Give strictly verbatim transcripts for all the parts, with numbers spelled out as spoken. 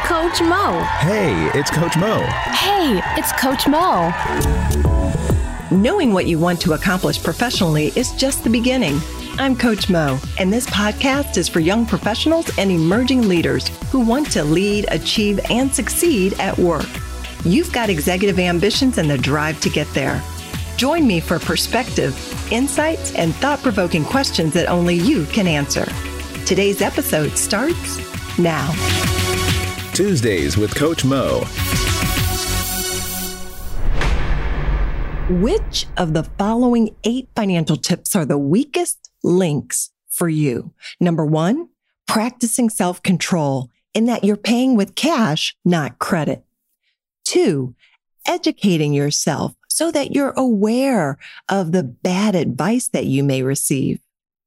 Coach Mo. Hey, it's Coach Mo. Hey, it's Coach Mo. Knowing what you want to accomplish professionally is just the beginning. I'm Coach Mo, and this podcast is for young professionals and emerging leaders who want to lead, achieve, and succeed at work. You've got executive ambitions and the drive to get there. Join me for perspective, insights, and thought-provoking questions that only you can answer. Today's episode starts now. Tuesdays with Coach Mo. Which of the following eight financial tips are the weakest links for you? Number one, practicing self-control in that you're paying with cash, not credit. Two, educating yourself so that you're aware of the bad advice that you may receive.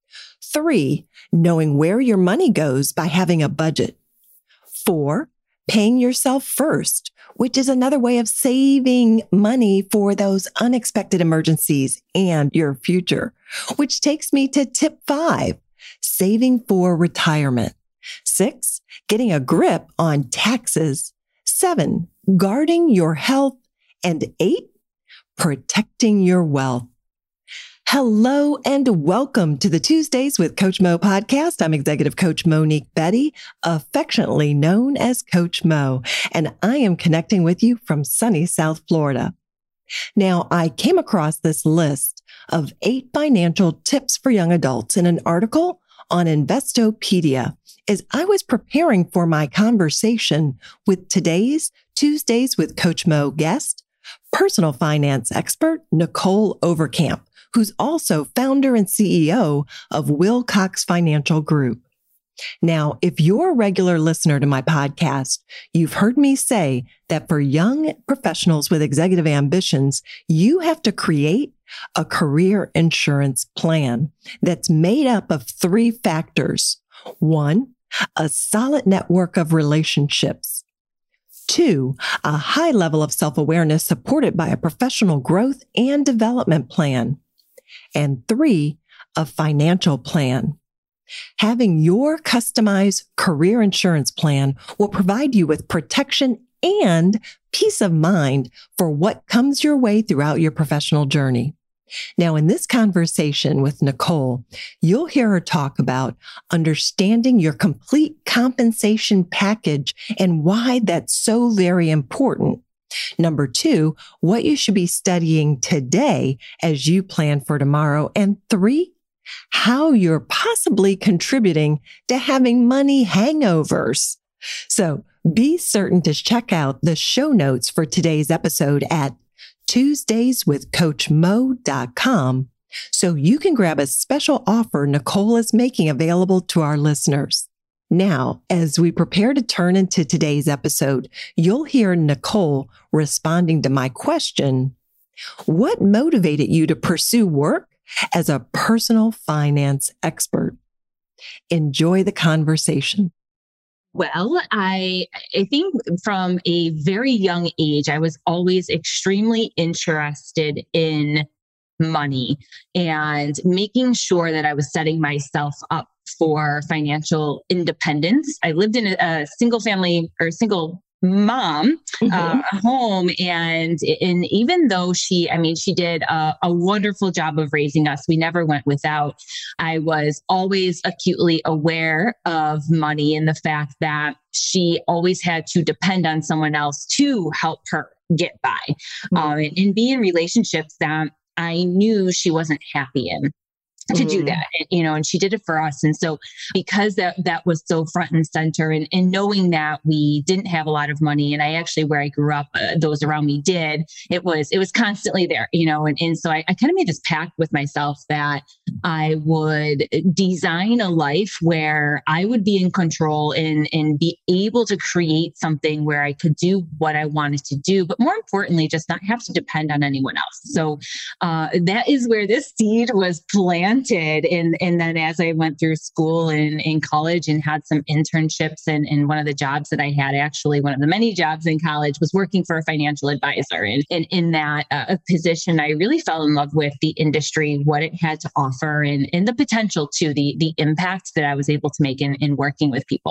Three, knowing where your money goes by having a budget. Four, paying yourself first, which is another way of saving money for those unexpected emergencies and your future, which takes me to tip five, saving for retirement. Six, getting a grip on taxes. Seven, guarding your health. And eight, protecting your wealth. Hello and welcome to the Tuesdays with Coach Mo podcast. I'm Executive Coach Monique Betty, affectionately known as Coach Mo, and I am connecting with you from sunny South Florida. Now, I came across this list of eight financial tips for young adults in an article on Investopedia as I was preparing for my conversation with today's Tuesdays with Coach Mo guest, personal finance expert Nicole Overcamp, who's also founder and C E O of Wilcox Financial Group. Now, if you're a regular listener to my podcast, you've heard me say that for young professionals with executive ambitions, you have to create a career insurance plan that's made up of three factors. One, a solid network of relationships. Two, a high level of self-awareness supported by a professional growth and development plan. And three, a financial plan. Having your customized career insurance plan will provide you with protection and peace of mind for what comes your way throughout your professional journey. Now, in this conversation with Nicole, you'll hear her talk about understanding your complete compensation package and why that's so very important. Number two, what you should be studying today as you plan for tomorrow. And three, how you're possibly contributing to having money hangovers. So be certain to check out the show notes for today's episode at Tuesdays with Coach Mo dot com so you can grab a special offer Nicole is making available to our listeners. Now, as we prepare to turn into today's episode, you'll hear Nicole responding to my question, what motivated you to pursue work as a personal finance expert? Enjoy the conversation. Well, I I think from a very young age, I was always extremely interested in money and making sure that I was setting myself up for financial independence. I lived in a, a single family or single mom mm-hmm. uh, home. And, and even though she, I mean, she did a, a wonderful job of raising us, we never went without. I was always acutely aware of money and the fact that she always had to depend on someone else to help her get by mm-hmm. um, and, and be in relationships that I knew she wasn't happy in. To do that, you know, and she did it for us. And so because that, that was so front and center and, and knowing that we didn't have a lot of money, and I actually, where I grew up, uh, those around me did, it was, it was constantly there, you know, and, and so I, I kind of made this pact with myself that I would design a life where I would be in control and, and be able to create something where I could do what I wanted to do, but more importantly, just not have to depend on anyone else. So uh, that is where this seed was planted. And, and then as I went through school and in college and had some internships, and, and one of the jobs that I had, actually one of the many jobs in college, was working for a financial advisor. And, and in that uh, position, I really fell in love with the industry, what it had to offer, and, and the potential to the, the impact that I was able to make in, in working with people.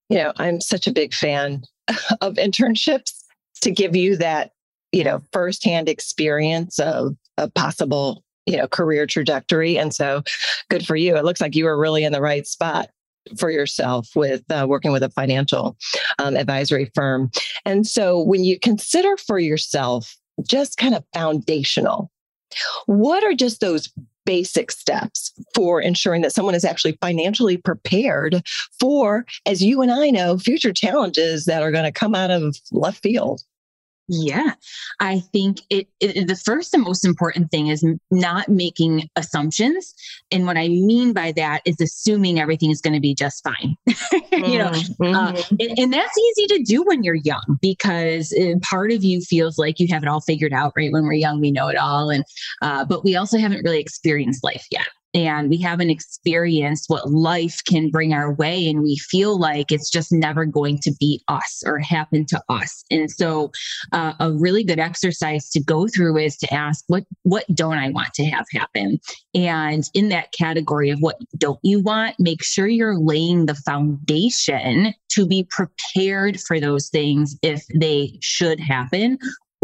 You know, I'm such a big fan of internships to give you that, you know, firsthand experience of a possible, you know, career trajectory. And so good for you. It looks like you were really in the right spot for yourself with uh, working with a financial um, advisory firm. And so when you consider for yourself, just kind of foundational, what are just those basic steps for ensuring that someone is actually financially prepared for, as you and I know, future challenges that are going to come out of left field? Yeah, I think it, it the first and most important thing is not making assumptions. And what I mean by that is assuming everything is going to be just fine. you know, mm-hmm. uh, and, and that's easy to do when you're young, because part of you feels like you have it all figured out, right? When we're young, we know it all. And, uh, but we also haven't really experienced life yet. And we haven't experienced what life can bring our way. And we feel like it's just never going to be us or happen to us. And so uh, a really good exercise to go through is to ask, what, what don't I want to have happen? And in that category of what don't you want, make sure you're laying the foundation to be prepared for those things if they should happen,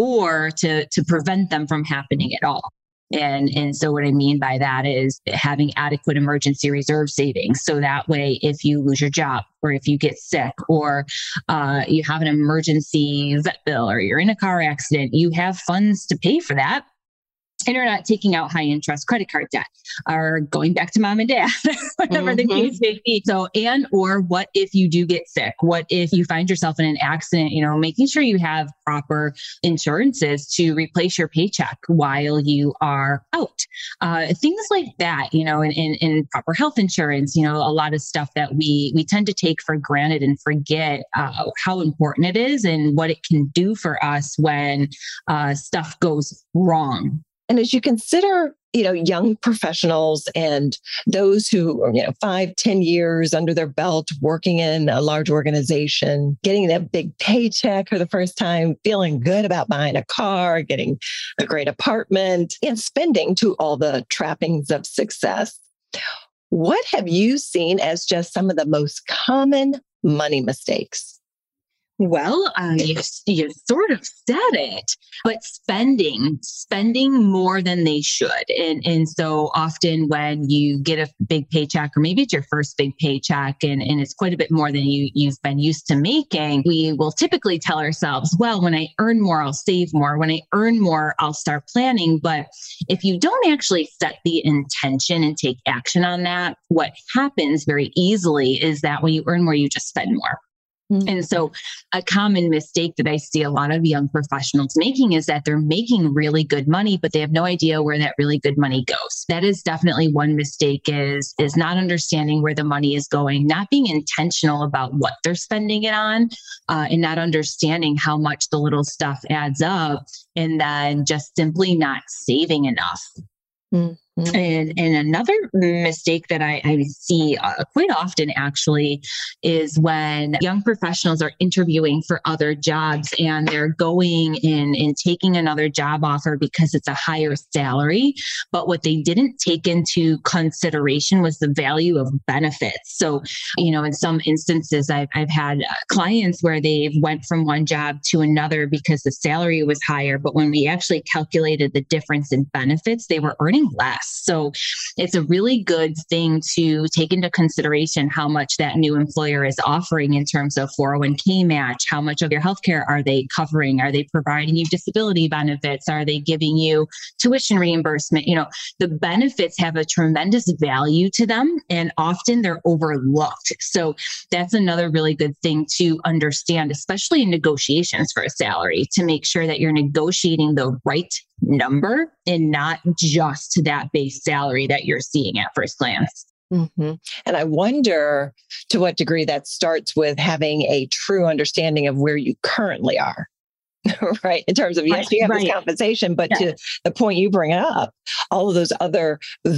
or to, to prevent them from happening at all. And, and so what I mean by that is having adequate emergency reserve savings. So that way, if you lose your job, or if you get sick, or uh, you have an emergency vet bill, or you're in a car accident, you have funds to pay for that. And you're not taking out high interest credit card debt or going back to mom and dad, whatever mm-hmm. the case may be. So, and, or what if you do get sick? What if you find yourself in an accident? You know, making sure you have proper insurances to replace your paycheck while you are out. Uh, things like that, you know, and, and, and proper health insurance, you know, a lot of stuff that we, we tend to take for granted and forget uh, how important it is and what it can do for us when uh, stuff goes wrong. And as you consider, you know, young professionals and those who are, you know, five, ten years under their belt, working in a large organization, getting that big paycheck for the first time, feeling good about buying a car, getting a great apartment, and spending to all the trappings of success. What have you seen as just some of the most common money mistakes? Well, uh, you, you sort of said it, but spending, spending more than they should. And, and so often when you get a big paycheck, or maybe it's your first big paycheck and, and it's quite a bit more than you, you've been used to making, we will typically tell ourselves, well, when I earn more, I'll save more. When I earn more, I'll start planning. But if you don't actually set the intention and take action on that, what happens very easily is that when you earn more, you just spend more. And so a common mistake that I see a lot of young professionals making is that they're making really good money, but they have no idea where that really good money goes. That is definitely one mistake, is, is not understanding where the money is going, not being intentional about what they're spending it on, uh, and not understanding how much the little stuff adds up, and then just simply not saving enough. Mm. And, and another mistake that I, I see uh, quite often actually is when young professionals are interviewing for other jobs and they're going in and taking another job offer because it's a higher salary. But what they didn't take into consideration was the value of benefits. So, you know, in some instances, I've, I've had clients where they've went from one job to another because the salary was higher. But when we actually calculated the difference in benefits, they were earning less. So it's a really good thing to take into consideration how much that new employer is offering in terms of four oh one k match. How much of your healthcare are they covering? Are they providing you disability benefits? Are they giving you tuition reimbursement? You know, the benefits have a tremendous value to them, and often they're overlooked. So that's another really good thing to understand, especially in negotiations for a salary, to make sure that you're negotiating the right number and not just that base salary that you're seeing at first glance. Mm-hmm. And I wonder to what degree that starts with having a true understanding of where you currently are, right? In terms of, yes, you have right. this compensation, but yeah. to the point you bring up, all of those other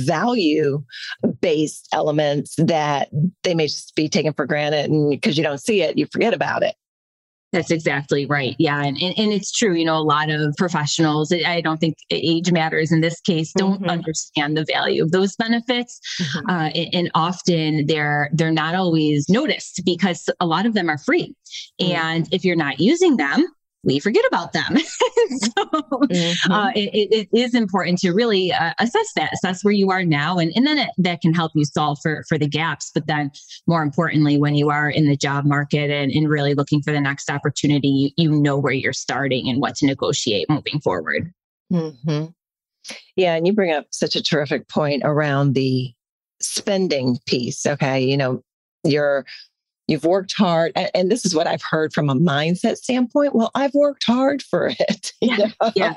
value-based elements that they may just be taken for granted, and because you don't see it, you forget about it. That's exactly right. Yeah. And, and, and it's true. You know, a lot of professionals, I don't think age matters in this case, don't Mhm. understand the value of those benefits. Mhm. Uh, and, and often they're, they're not always noticed because a lot of them are free. Mhm. And if you're not using them, we forget about them. so Mhm. uh, it, it is important to really uh, assess that, assess where you are now. And, and then it, that can help you solve for, for the gaps. But then more importantly, when you are in the job market and, and really looking for the next opportunity, you, you know where you're starting and what to negotiate moving forward. hmm Yeah. And you bring up such a terrific point around the spending piece. Okay. You know, you're, you've worked hard. And, and this is what I've heard from a mindset standpoint. Well, I've worked hard for it. You Yeah. know? Yeah.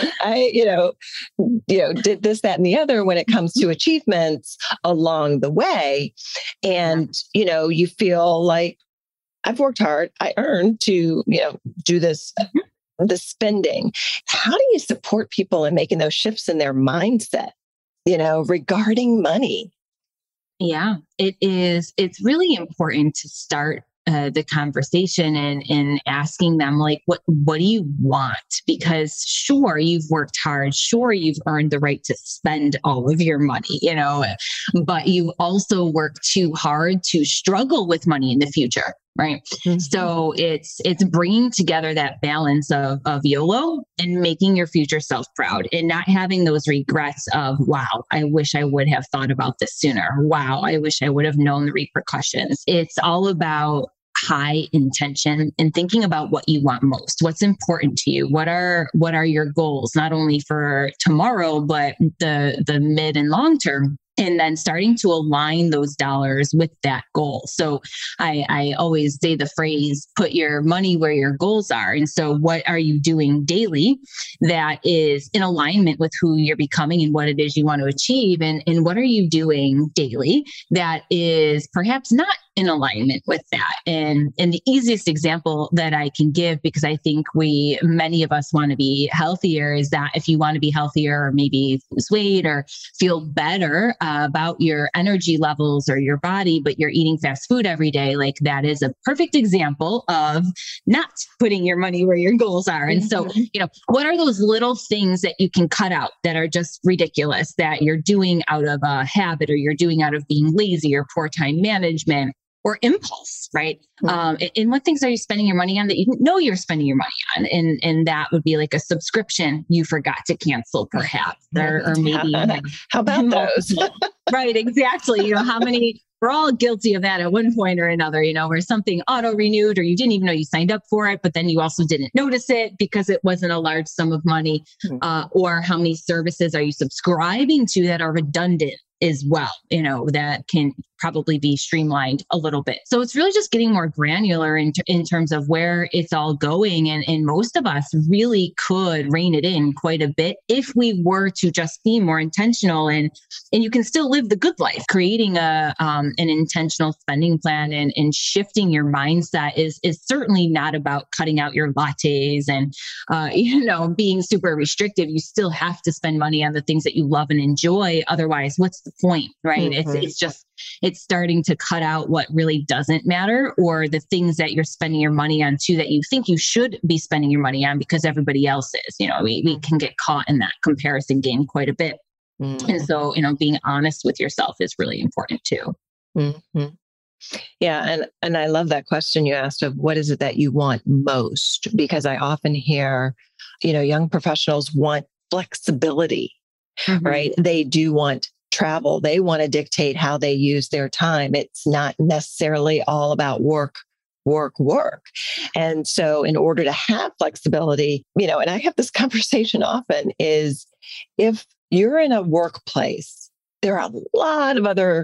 I, you know, you know, did this, that, and the other when it comes to achievements along the way. And, you know, you feel like I've worked hard. I earned to, you know, do this, the spending. How do you support people in making those shifts in their mindset, you know, regarding money? Yeah, it is. It's really important to start uh, the conversation and, and asking them like, what, what do you want? Because sure, you've worked hard. Sure, you've earned the right to spend all of your money, you know, but you also worked too hard to struggle with money in the future. Right. Mm-hmm. So it's, it's bringing together that balance of, of YOLO and making your future self proud and not having those regrets of, wow, I wish I would have thought about this sooner. Wow, I wish I would have known the repercussions. It's all about high intention and thinking about what you want most, what's important to you. What are, what are your goals, not only for tomorrow, but the, the mid and long term. And then starting to align those dollars with that goal. So I, I always say the phrase, put your money where your goals are. And so what are you doing daily that is in alignment with who you're becoming and what it is you want to achieve? And, and what are you doing daily that is perhaps not in alignment with that? And, and the easiest example that I can give, because I think we, many of us want to be healthier, is that if you want to be healthier or maybe lose weight or feel better uh, about your energy levels or your body, but you're eating fast food every day, like that is a perfect example of not putting your money where your goals are. And so, you know, what are those little things that you can cut out that are just ridiculous that you're doing out of a habit or you're doing out of being lazy or poor time management or impulse, right? Mm-hmm. Um, and what things are you spending your money on that you didn't know you're spending your money on? And and that would be like a subscription you forgot to cancel, perhaps, or, or maybe how about those? Right, exactly. You know, how many? We're all guilty of that at one point or another. You know, where something auto renewed, or you didn't even know you signed up for it, but then you also didn't notice it because it wasn't a large sum of money. Mm-hmm. Uh, or how many services are you subscribing to that are redundant as well, you know, that can probably be streamlined a little bit. So it's really just getting more granular in, t- in terms of where it's all going. And, and most of us really could rein it in quite a bit if we were to just be more intentional. And, and you can still live the good life. Creating a um, an intentional spending plan and, and shifting your mindset is, is certainly not about cutting out your lattes and, uh, you know, being super restrictive. You still have to spend money on the things that you love and enjoy. Otherwise, what's the point, right? Mm-hmm. It's, it's just, it's starting to cut out what really doesn't matter, or the things that you're spending your money on too, that you think you should be spending your money on because everybody else is. You know, we, we can get caught in that comparison game quite a bit. Mm-hmm. And so, you know, being honest with yourself is really important too. Mm-hmm. Yeah. And, and I love that question you asked of what is it that you want most? Because I often hear, you know, young professionals want flexibility, mm-hmm. right? They do want travel. They want to dictate how they use their time. It's not necessarily all about work, work, work. And so in order to have flexibility, you know, and I have this conversation often, is if you're in a workplace, there are a lot of other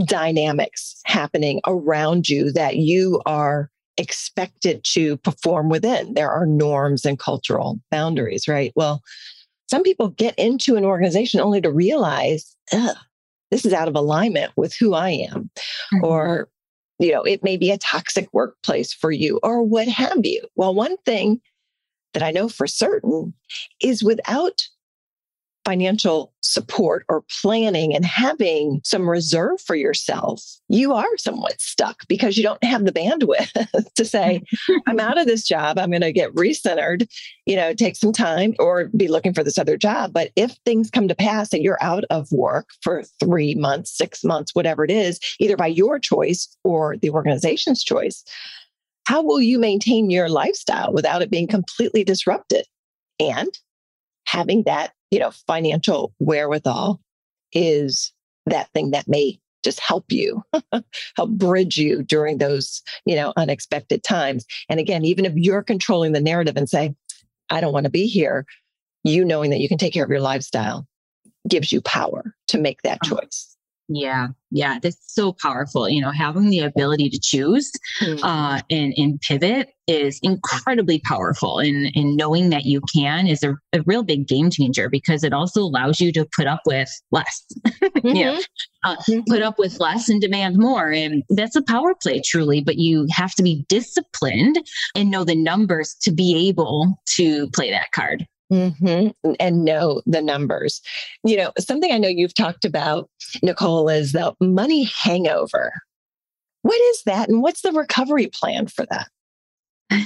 dynamics happening around you that you are expected to perform within. There are norms and cultural boundaries, right? Well, some people get into an organization only to realize, ugh, this is out of alignment with who I am. Mm-hmm. Or, you know, it may be a toxic workplace for you or what have you. Well, one thing that I know for certain is without financial support or planning and having some reserve for yourself, you are somewhat stuck because you don't have the bandwidth to say, I'm out of this job. I'm going to get recentered, you know, take some time or be looking for this other job. But if things come to pass and you're out of work for three months, six months, whatever it is, either by your choice or the organization's choice, how will you maintain your lifestyle without it being completely disrupted? And having that, you know, financial wherewithal is that thing that may just help you, help bridge you during those, you know, unexpected times. And again, even if you're controlling the narrative and say, I don't want to be here, you knowing that you can take care of your lifestyle gives you power to make that choice. Yeah. Yeah. That's so powerful. You know, having the ability to choose Mm-hmm. uh, and, and pivot is incredibly powerful. And, and knowing that you can is a, a real big game changer because it also allows you to put up with less, Mm-hmm. you know, uh, put up with less and demand more. And that's a power play truly, but you have to be disciplined and know the numbers to be able to play that card. Mm-hmm. And know the numbers. You know, something I know you've talked about, Nicole, is the money hangover. What is that? And what's the recovery plan for that?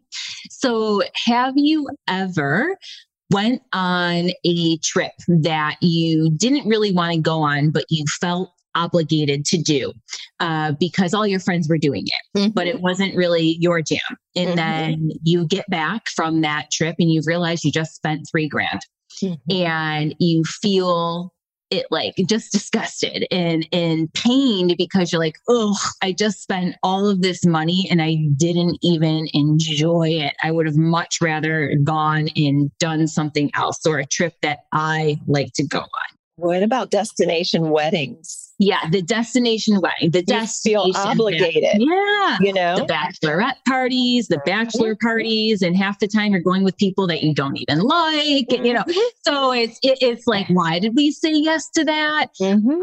So have you ever went on a trip that you didn't really want to go on, but you felt obligated to do uh, because all your friends were doing it, Mm-hmm. but it wasn't really your jam. And Mhm. then you get back from that trip and you realize you just spent three grand Mm-hmm. and you feel it like just disgusted and, and pained because you're like, oh, I just spent all of this money and I didn't even enjoy it. I would have much rather gone and done something else or a trip that I like to go on. What about destination weddings? Yeah, the destination wedding, the You feel destination obligated. Yeah. You know? The bachelorette parties, the bachelor parties, and half the time you're going with people that you don't even like, and, you know. So it's it, it's like, why did we say yes to that? Mm-hmm.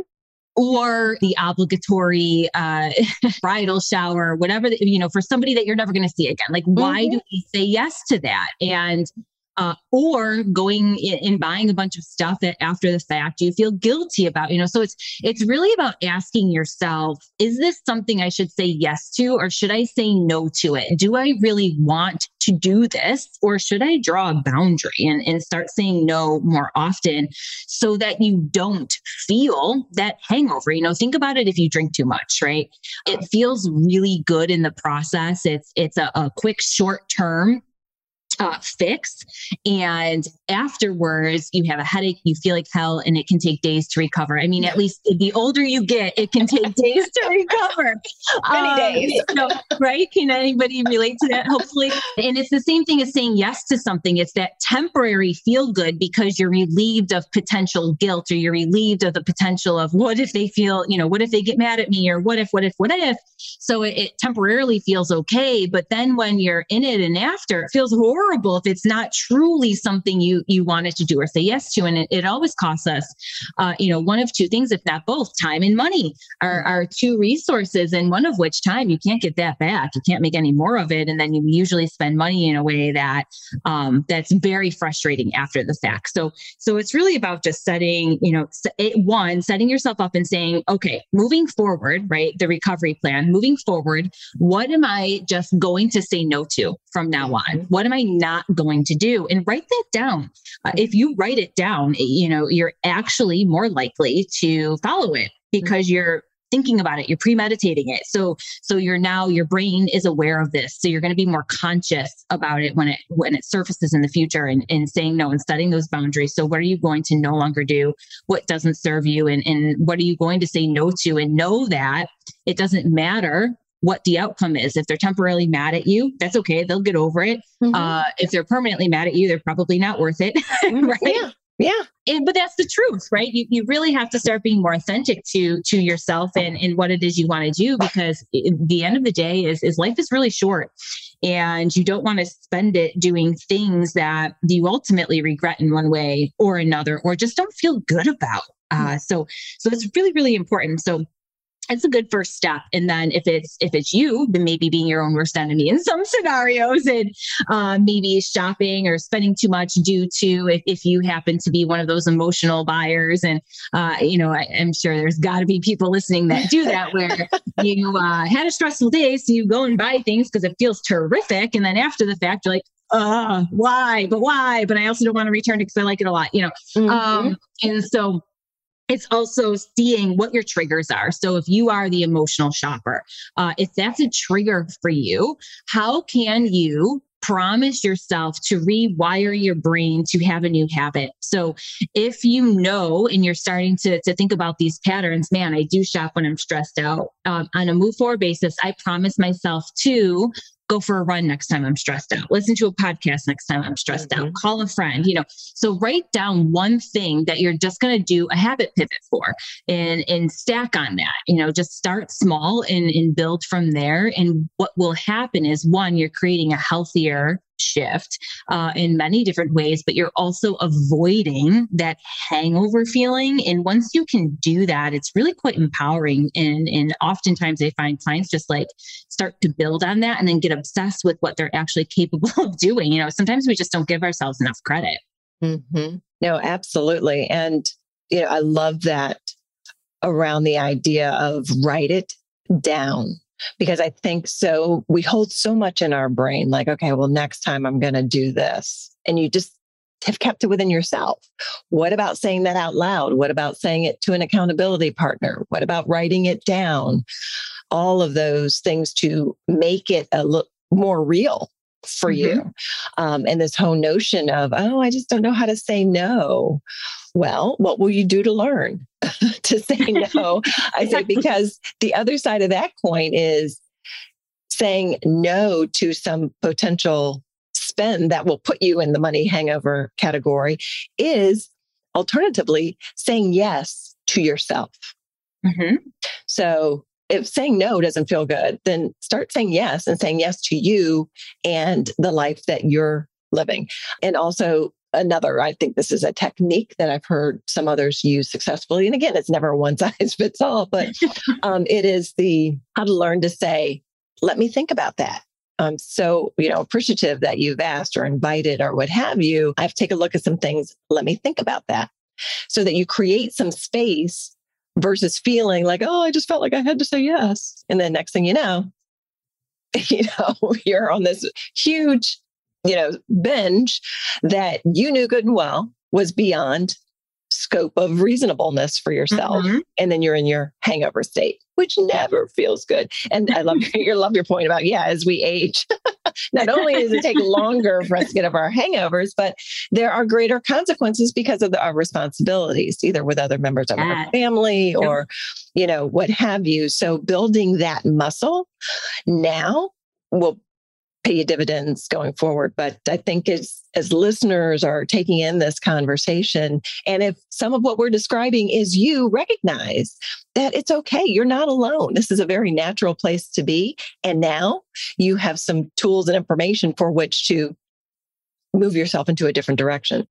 Or the obligatory uh, bridal shower, whatever, the, you know, for somebody that you're never going to see again. Like, why Mhm. do we say yes to that? And Uh, or going in, and buying a bunch of stuff that after the fact you feel guilty about, you know, so it's, it's really about asking yourself, is this something I should say yes to, or should I say no to it? Do I really want to do this, or should I draw a boundary and, and start saying no more often so that you don't feel that hangover? You know, think about it. If you drink too much, right? It feels really good in the process. It's, it's a, a quick short term Uh, fix. And afterwards, you have a headache, you feel like hell, and it can take days to recover. I mean, at least the older you get, it can take days to recover. Many Um, days. you know, right? Can anybody relate to that? Hopefully. And it's the same thing as saying yes to something. It's that temporary feel good because you're relieved of potential guilt, or you're relieved of the potential of what if they feel, you know, what if they get mad at me, or what if, what if, what if. So it, it temporarily feels okay. But then when you're in it and after, it feels horrible if it's not truly something you you wanted to do or say yes to. And it, it always costs us, uh, you know, one of two things, if not both. Time and money are, are two resources, and one of which time you can't get that back. You can't make any more of it. And then you usually spend money in a way that um, that's very frustrating after the fact. So, so it's really about just setting, you know, it, one, setting yourself up and saying, okay, moving forward, right? The recovery plan, moving forward, what am I just going to say no to from now on? What am I not going to do? And write that down. Uh, if you write it down, you know, you're actually more likely to follow it because you're thinking about it, you're premeditating it. So, so you're now, your brain is aware of this. So you're going to be more conscious about it when it, when it surfaces in the future, and, and saying no and setting those boundaries. So what are you going to no longer do? What doesn't serve you? And, and what are you going to say no to? And know that it doesn't matter what the outcome is. If they're temporarily mad at you, that's okay. They'll get over it. Mm-hmm. Uh, if they're permanently mad at you, they're probably not worth it. Right. Yeah. Yeah. And, but that's the truth, right? You, you really have to start being more authentic to, to yourself and, and what it is you want to do, because it, the end of the day is, is life is really short, and you don't want to spend it doing things that you ultimately regret in one way or another, or just don't feel good about. Uh, so, so it's really, really important. So it's a good first step. And then if it's, if it's you, then maybe being your own worst enemy in some scenarios, and uh, maybe shopping or spending too much due to, if, if you happen to be one of those emotional buyers. And, uh, you know, I, I'm sure there's got to be people listening that do that, where you uh, had a stressful day. So you go and buy things because it feels terrific. And then after the fact, you're like, uh, why, but why? But I also don't want to return it because I like it a lot, you know? Mm-hmm. Um, and so it's also seeing what your triggers are. So if you are the emotional shopper, uh, if that's a trigger for you, how can you promise yourself to rewire your brain to have a new habit? So if you know, and you're starting to, to think about these patterns, man, I do shop when I'm stressed out. Um, on a move forward basis, I promise myself to go for a run next time I'm stressed out. Listen to a podcast next time I'm stressed mm-hmm. out. Call a friend, you know. So write down one thing that you're just going to do a habit pivot for, and, and stack on that. You know, just start small and, and build from there. And what will happen is, one, you're creating a healthier shift uh, in many different ways, but you're also avoiding that hangover feeling. And once you can do that, it's really quite empowering. And, and oftentimes I find clients just like start to build on that and then get obsessed with what they're actually capable of doing. You know, sometimes we just don't give ourselves enough credit. Mm-hmm. No, absolutely. And, you know, I love that around the idea of write it down. Because I think so, we hold so much in our brain, like, okay, well, next time I'm going to do this. And you just have kept it within yourself. What about saying that out loud? What about saying it to an accountability partner? What about writing it down? All of those things to make it a little more real for mm-hmm. you. Um, and this whole notion of, oh, I just don't know how to say no. Well, what will you do to learn to say no? I say, because the other side of that coin is saying no to some potential spend that will put you in the money hangover category is alternatively saying yes to yourself. Mm-hmm. So if saying no doesn't feel good, then start saying yes, and saying yes to you and the life that you're living. And also, another, I think this is a technique that I've heard some others use successfully. And again, it's never one size fits all, but um, it is the how to learn to say, let me think about that. I'm so, you know, appreciative that you've asked or invited or what have you. I have to take a look at some things. Let me think about that, so that you create some space versus feeling like, oh, I just felt like I had to say yes. And then next thing you know, you know, you're on this huge you know, binge that you knew good and well was beyond scope of reasonabness for yourself. Mm-hmm. And then you're in your hangover state, which never feels good. And I love your, love your point about, yeah, as we age, not only does it take longer for us to get over our hangovers, but there are greater consequences because of the, our responsibilities, either with other members of our family or, you know, what have you. So building that muscle now will pay you dividends going forward. But I think as, as listeners are taking in this conversation, and if some of what we're describing is you, recognize that it's okay. You're not alone. This is a very natural place to be. And now you have some tools and information for which to move yourself into a different direction.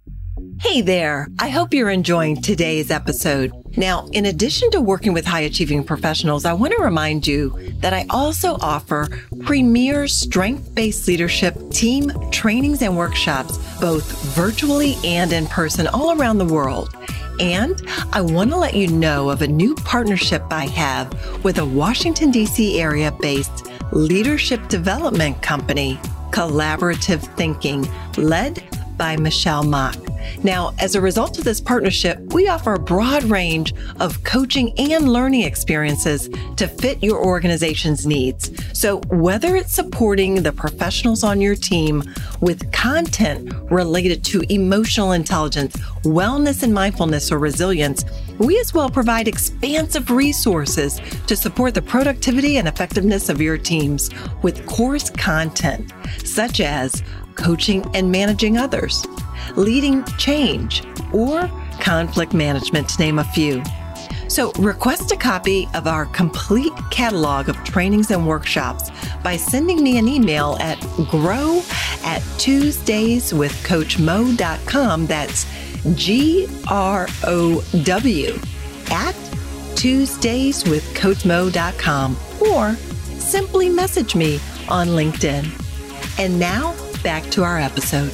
Hey there. I hope you're enjoying today's episode. Now, in addition to working with high achieving professionals, I want to remind you that I also offer premier strength-based leadership team trainings and workshops, both virtually and in person all around the world. And I want to let you know of a new partnership I have with a Washington, D C area based leadership development company, Collaborative Thinking, led by Michelle Mock. Now, as a result of this partnership, we offer a broad range of coaching and learning experiences to fit your organization's needs. So whether it's supporting the professionals on your team with content related to emotional intelligence, wellness and mindfulness, or resilience, we as well provide expansive resources to support the productivity and effectiveness of your teams with course content, such as coaching and managing others, leading change, or conflict management, to name a few. So request a copy of our complete catalog of trainings and workshops by sending me an email at grow at tuesdays with coach mo dot com. That's G R O W at tuesdays with coach mo dot com or simply message me on LinkedIn. And now back to our episode.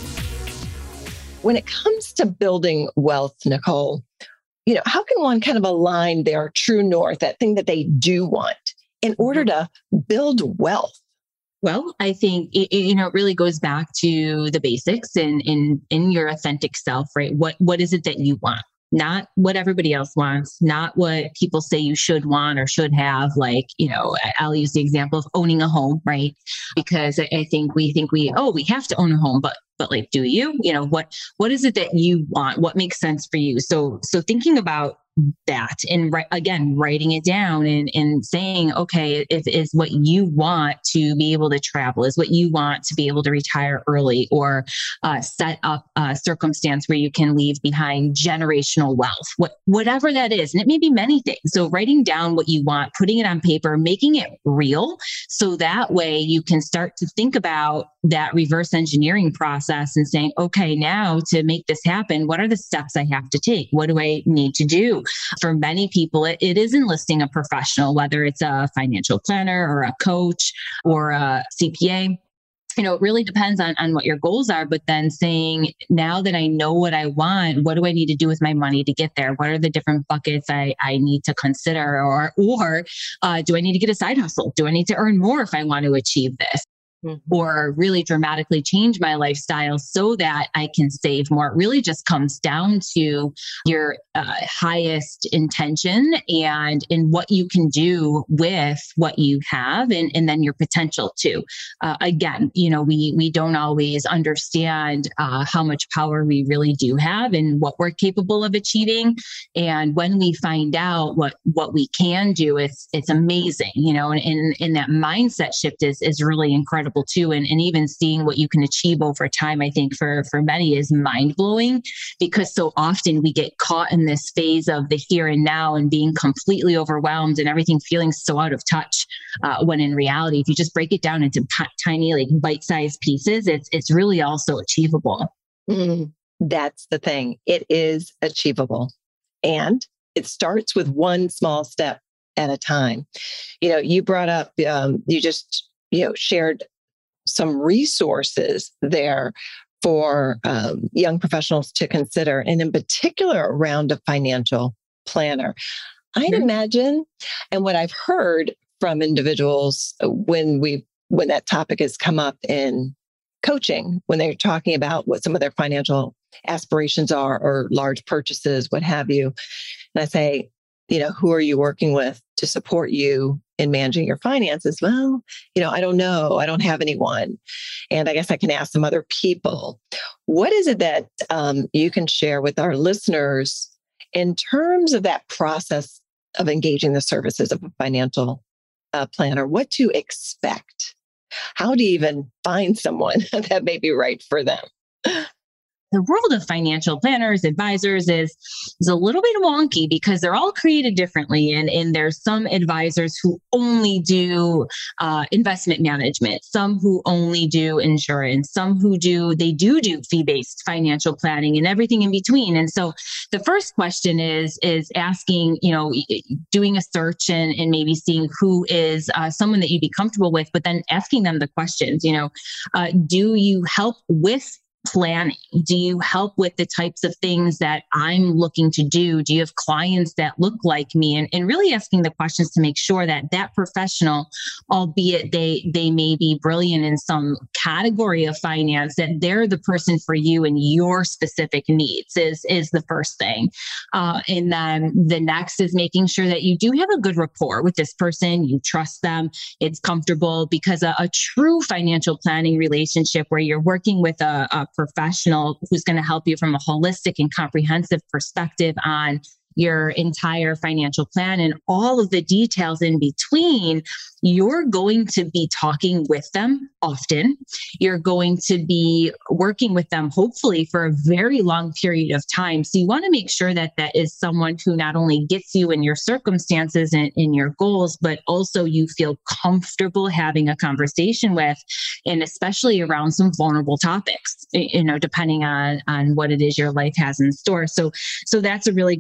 When it comes to building wealth, Nicole, you know, how can one kind of align their true north, that thing that they do want, in order to build wealth? Well, I think it, you know, it really goes back to the basics and in, in, in your authentic self, right? What what is it that you want? Not what everybody else wants, not what people say you should want or should have. Like, you know, I'll use the example of owning a home, right? Because I think we think we, oh, we have to own a home, but but like, do you? You know, what what is it that you want? What makes sense for you? So so thinking about that and ri- again, writing it down and, and saying, okay, if is what you want to be able to travel, is what you want to be able to retire early or uh, set up a circumstance where you can leave behind generational wealth, what, whatever that is. And it may be many things. So writing down what you want, putting it on paper, making it real. So that way you can start to think about that reverse engineering process and saying, okay, now to make this happen, what are the steps I have to take? What do I need to do? For many people, it, it is enlisting a professional, whether it's a financial planner or a coach or a C P A. You know, it really depends on, on what your goals are, but then saying, now that I know what I want, what do I need to do with my money to get there? What are the different buckets I, I need to consider? Or, or uh, do I need to get a side hustle? Do I need to earn more if I want to achieve this? Mm-hmm. Or really dramatically change my lifestyle so that I can save more? It really just comes down to your uh, highest intention and in what you can do with what you have, and, and then your potential too. Uh, again, you know, we we don't always understand uh, how much power we really do have and what we're capable of achieving. And when we find out what what we can do, it's it's amazing, you know. And, and, and that mindset shift is is really incredible too. And, and even seeing what you can achieve over time, I think for, for many is mind blowing, because so often we get caught in this phase of the here and now and being completely overwhelmed and everything feeling so out of touch. Uh, when in reality, if you just break it down into p- tiny, like bite-sized pieces, it's, it's really also achievable. Mm, that's the thing. It is achievable. And it starts with one small step at a time. You know, you brought up, um, you just, you know, shared some resources there for um, young professionals to consider, and in particular around a financial planner. I'd mm-hmm. imagine, and what I've heard from individuals when we when that topic has come up in coaching, when they're talking about what some of their financial aspirations are or large purchases, what have you, and I say, you know, who are you working with to support you in managing your finances? Well, you know, I don't know. I don't have anyone. And I guess I can ask some other people. What is it that um, you can share with our listeners in terms of that process of engaging the services of a financial uh, planner? What to expect? How do you even find someone that may be right for them? The world of financial planners, advisors is, is a little bit wonky because they're all created differently. And, and there's some advisors who only do uh, investment management, some who only do insurance, some who do, they do do fee-based financial planning and everything in between. And so the first question is, is asking, you know, doing a search and, and maybe seeing who is uh, someone that you'd be comfortable with, but then asking them the questions, you know, uh, do you help with planning? Do you help with the types of things that I'm looking to do? Do you have clients that look like me? And, and really asking the questions to make sure that that professional, albeit they they may be brilliant in some category of finance, that they're the person for you and your specific needs is, is the first thing. Uh, and then the next is making sure that you do have a good rapport with this person. You trust them. It's comfortable, because a, a true financial planning relationship where you're working with a, a professional who's going to help you from a holistic and comprehensive perspective on your entire financial plan and all of the details in between, you're going to be talking with them often. You're going to be working with them, hopefully, for a very long period of time. So you want to make sure that that is someone who not only gets you in your circumstances and in your goals, but also you feel comfortable having a conversation with, and especially around some vulnerable topics, you know, depending on, on what it is your life has in store. So, so that's a really good thing.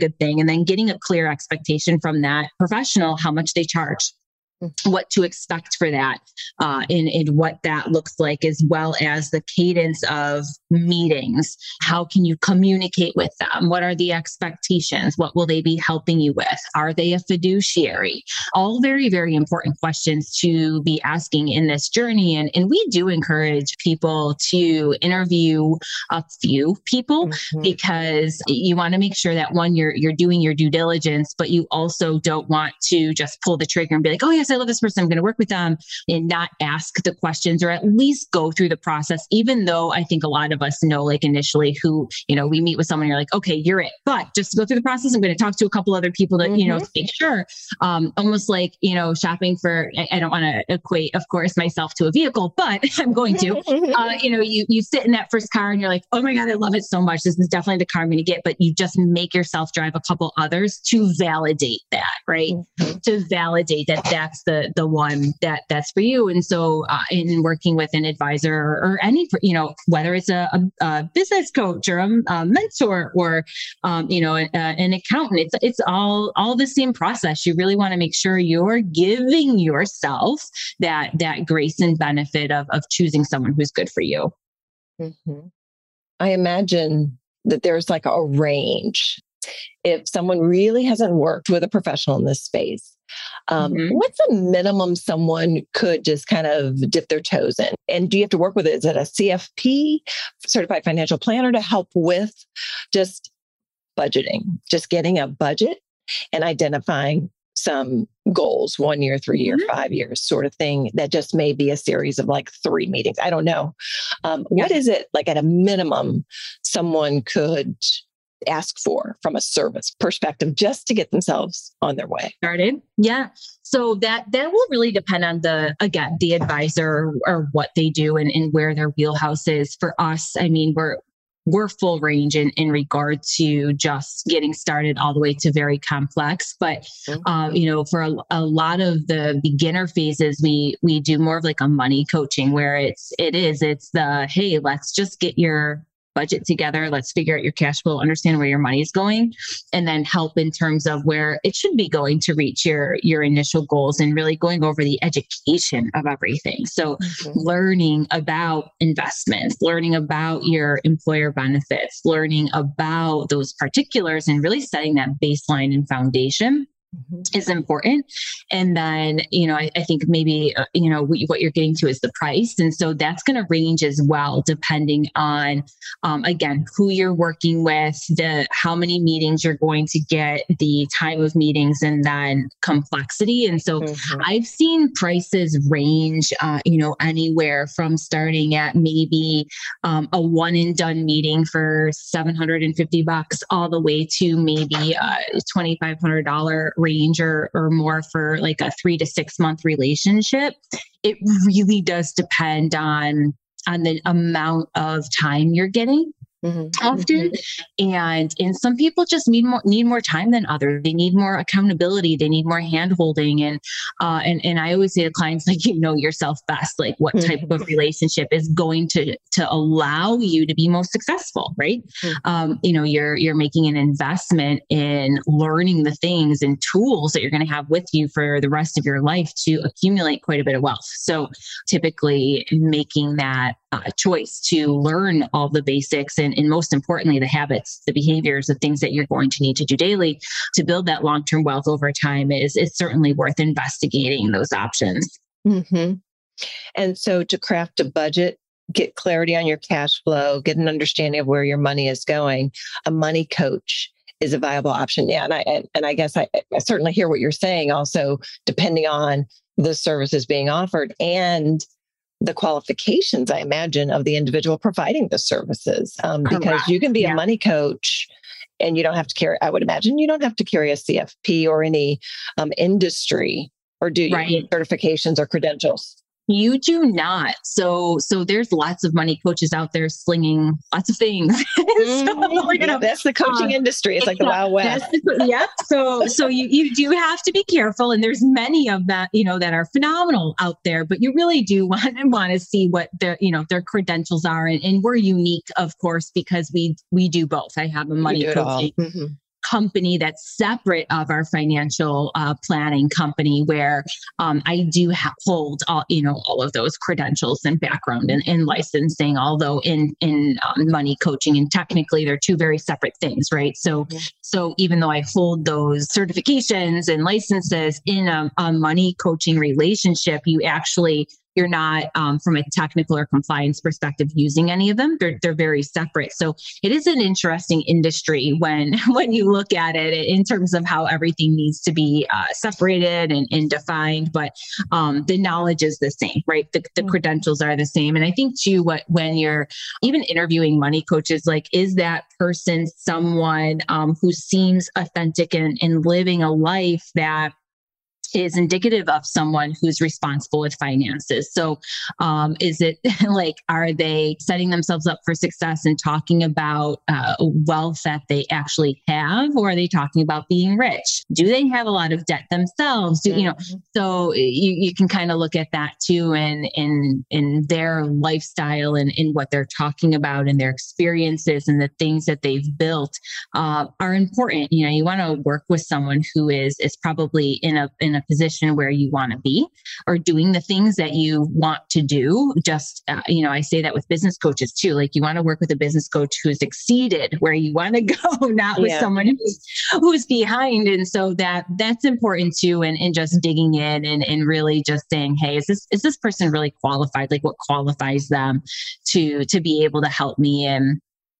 and then getting a clear expectation from that professional, how much they charge, what to expect for that, uh, and, and what that looks like, as well as the cadence of meetings. How can you communicate with them? What are the expectations? What will they be helping you with? Are they a fiduciary? All very, very important questions to be asking in this journey. And, and we do encourage people to interview a few people, mm-hmm. because you want to make sure that, one, you're, you're doing your due diligence, but you also don't want to just pull the trigger and be like, oh yes, I love this person, I'm going to work with them, and not ask the questions, or at least go through the process, even though I think a lot of us know, like initially, who, you know, we meet with someone, you're like, okay, you're it. But just to go through the process, I'm going to talk to a couple other people to, mm-hmm. you know, to make sure, um, almost like, you know, shopping for, I, I don't want to equate, of course, myself to a vehicle, but I'm going to, uh, you know, you, you sit in that first car and you're like, oh my God, I love it so much. This is definitely the car I'm going to get. But you just make yourself drive a couple others to validate that, right? Mm-hmm. To validate that that's the the one that that's for you. And so uh, in working with an advisor, or, or any, you know, whether it's a, a, a business coach or a, a mentor, or, um, you know, a, a, an accountant, it's, it's all, all the same process. You really want to make sure you're giving yourself that, that grace and benefit of, of choosing someone who's good for you. Mm-hmm. I imagine that there's like a range. If someone really hasn't worked with a professional in this space, um, mm-hmm. what's a minimum someone could just kind of dip their toes in? And do you have to work with it? Is it a C F P, certified financial planner, to help with just budgeting, just getting a budget and identifying some goals, one year, three year, mm-hmm. five years sort of thing, that just may be a series of like three meetings? I don't know. Um, yeah. What is it, like at a minimum, someone could ask for from a service perspective, just to get themselves on their way started? Yeah. So that, that will really depend on the, again, the advisor, or what they do, and, and where their wheelhouse is. For us, I mean, we're, we're full range in, in regard to just getting started all the way to very complex. But, mm-hmm. um, you know, for a, a lot of the beginner phases, we, we do more of like a money coaching, where it's, it is, it's the, hey, let's just get your budget together. Let's figure out your cash flow, understand where your money is going, and then help in terms of where it should be going to reach your, your initial goals, and really going over the education of everything. So mm-hmm. learning about investments, learning about your employer benefits, learning about those particulars, and really setting that baseline and foundation mm-hmm. is important. And then, you know, I, I think maybe, uh, you know, what you're getting to is the price. And so that's going to range as well, depending on, um, again, who you're working with, the, how many meetings you're going to get, the time of meetings, and then complexity. And so mm-hmm. I've seen prices range, uh, you know, anywhere from starting at maybe, um, a one and done meeting for seven hundred fifty bucks, all the way to maybe a twenty-five hundred dollars range, or, or more for like a three to six month relationship. It really does depend on, on the amount of time you're getting. Mm-hmm. Often. And, and some people just need more, need more time than others. They need more accountability. They need more hand holding. And, uh, and, and I always say to clients, like, you know yourself best, like what type mm-hmm. of relationship is going to, to allow you to be most successful, right? Mm-hmm. Um, you know, you're, you're making an investment in learning the things and tools that you're going to have with you for the rest of your life to accumulate quite a bit of wealth. So typically making that uh, choice to learn all the basics, and and most importantly, the habits, the behaviors, the things that you're going to need to do daily to build that long-term wealth over time is, is certainly worth investigating those options. Mm-hmm. And so to craft a budget, get clarity on your cash flow, get an understanding of where your money is going, a money coach is a viable option. Yeah. And I, and, and I guess I, I certainly hear what you're saying also, depending on the services being offered and the qualifications, I imagine, of the individual providing the services. Um, because Correct. You can be yeah. a money coach and you don't have to carry, I would imagine you don't have to carry a C F P or any um, industry, or do you right. certifications or credentials? You do not. So, so there's lots of money coaches out there slinging lots of things. so, you know, yeah, that's the coaching um, industry. It's like the Wild West. The, yep. So, so you, you do have to be careful, and there's many of that, you know, that are phenomenal out there, but you really do want to want to see what their, you know, their credentials are. And, and we're unique, of course, because we, we do both. I have a money coaching company that's separate of our financial uh, planning company, where um, I do ha- hold all, you know, all of those credentials and background and, and licensing, although in, in um, money coaching, and technically they're two very separate things, right? So, mm-hmm. so even though I hold those certifications and licenses in a, a money coaching relationship, you actually You're not, um, from a technical or compliance perspective, using any of them. They're they're very separate. So it is an interesting industry when when you look at it in terms of how everything needs to be uh, separated and, and defined. But um, the knowledge is the same, right? The, the credentials are the same. And I think too, what when you're even interviewing money coaches, like, is that person someone um, who seems authentic and, and living a life that is indicative of someone who's responsible with finances? So um, is it like, are they setting themselves up for success and talking about uh, wealth that they actually have, or are they talking about being rich? Do they have a lot of debt themselves? Do, you know, so you, you can kind of look at that too, and in, in their lifestyle and in what they're talking about and their experiences and the things that they've built uh, are important. You know, you want to work with someone who is, is probably in a, in a position where you want to be, or doing the things that you want to do. Just, uh, you know, I say that with business coaches too. Like, you want to work with a business coach who's exceeded where you want to go, not with yeah. someone who's, who's behind. And so that that's important too. And, and just digging in and, and really just saying, hey, is this, is this person really qualified? Like, what qualifies them to, to be able to help me? And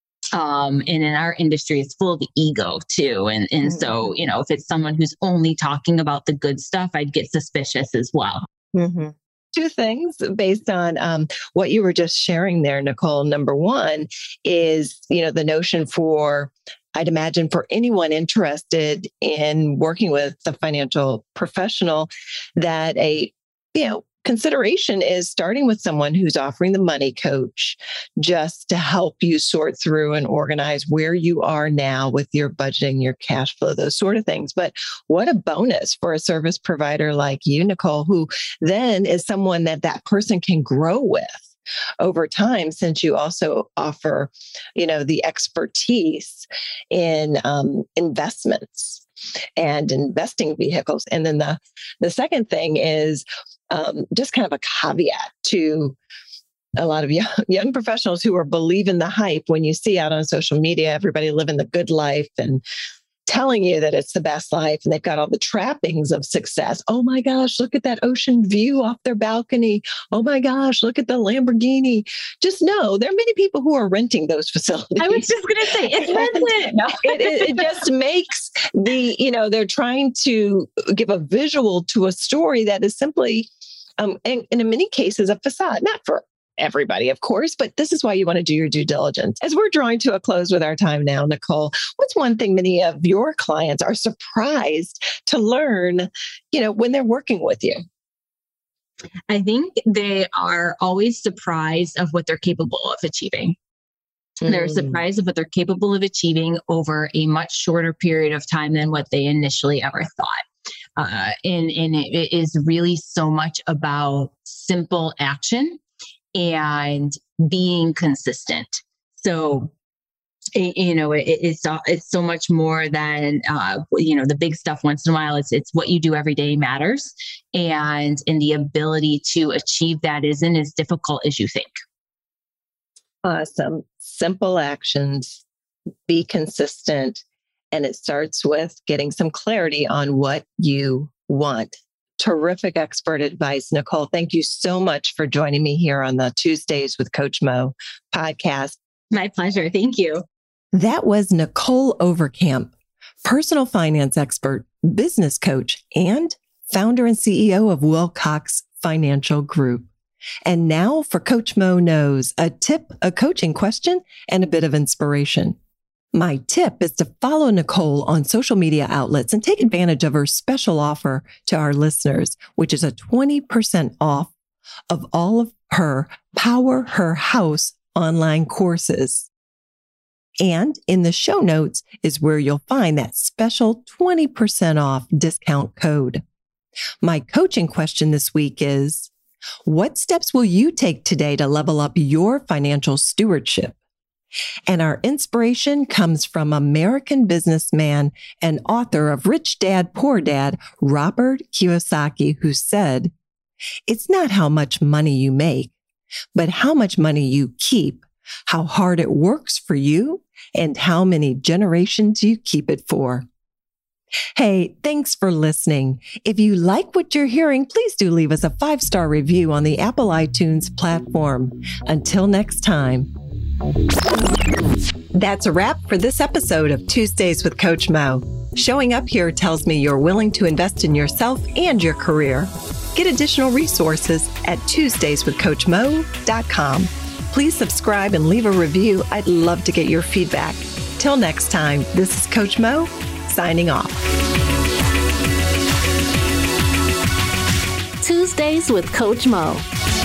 Um, and in our industry, it's full of ego too. And, and mm-hmm. so, you know, if it's someone who's only talking about the good stuff, I'd get suspicious as well. Mm-hmm. Two things based on um, what you were just sharing there, Nicole. Number one is, you know, the notion for, I'd imagine for anyone interested in working with a financial professional, that a, you know, consideration is starting with someone who's offering the money coach, just to help you sort through and organize where you are now with your budgeting, your cash flow, those sort of things. But what a bonus for a service provider like you, Nicole, who then is someone that that person can grow with over time, since you also offer, you know, the expertise in um, investments and investing vehicles. And then the, the second thing is um, just kind of a caveat to a lot of young, young professionals who are believing the hype when you see out on social media, everybody living the good life and telling you that it's the best life and they've got all the trappings of success. Oh my gosh, look at that ocean view off their balcony. Oh my gosh, look at the Lamborghini. Just know there are many people who are renting those facilities. I was just going to say, it's rented. No. it, it, it just makes the, you know, they're trying to give a visual to a story that is simply, um, and, and in many cases, a facade, not for everybody, of course, but this is why you want to do your due diligence. As we're drawing to a close with our time now, Nicole, what's one thing many of your clients are surprised to learn, you know, when they're working with you? I think they are always surprised of what they're capable of achieving. Mm. They're surprised of what they're capable of achieving over a much shorter period of time than what they initially ever thought. Uh, and, and it, it is really so much about simple action and being consistent. So, you know, it, it's it's so much more than uh, you know, the big stuff once in a while. It's it's what you do every day matters, and and the ability to achieve that isn't as difficult as you think. Awesome, simple actions, be consistent, and it starts with getting some clarity on what you want. Terrific expert advice, Nicole. Thank you so much for joining me here on the Tuesdays with Coach Mo podcast. My pleasure. Thank you. That was Nicole Overcamp, personal finance expert, business coach, and founder and C E O of Wilcox Financial Group. And now for Coach Mo Knows, a tip, a coaching question, and a bit of inspiration. My tip is to follow Nicole on social media outlets and take advantage of her special offer to our listeners, which is a twenty percent off of all of her Power Her House online courses. And in the show notes is where you'll find that special twenty percent off discount code. My coaching question this week is, what steps will you take today to level up your financial stewardship? And our inspiration comes from American businessman and author of Rich Dad, Poor Dad, Robert Kiyosaki, who said, "It's not how much money you make, but how much money you keep, how hard it works for you, and how many generations you keep it for." Hey, thanks for listening. If you like what you're hearing, please do leave us a five-star review on the Apple iTunes platform. Until next time. That's a wrap for this episode of Tuesdays with Coach Mo. Showing up here tells me you're willing to invest in yourself and your career. Get additional resources at tuesdays with coach mo dot com. Please subscribe and leave a review. I'd love to get your feedback. Till next time, this is Coach Mo, signing off. Tuesdays with Coach Mo.